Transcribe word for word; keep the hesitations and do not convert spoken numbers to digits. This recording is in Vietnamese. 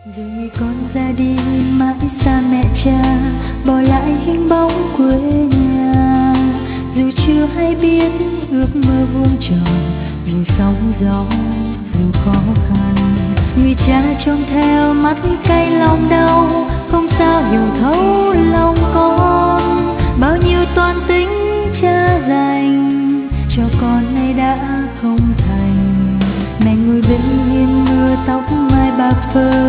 Rồi người con ra đi mãi xa mẹ cha, bỏ lại hình bóng quê nhà. Dù chưa hay biết ước mơ vuông tròn, dù sóng gió dù khó khăn, người cha trông theo mắt cay lòng đau, không sao hiểu thấu lòng con. Bao nhiêu toan tính cha dành cho con nay đã không thành. Mẹ ngồi bên hiên mưa tóc mai bạc phơ,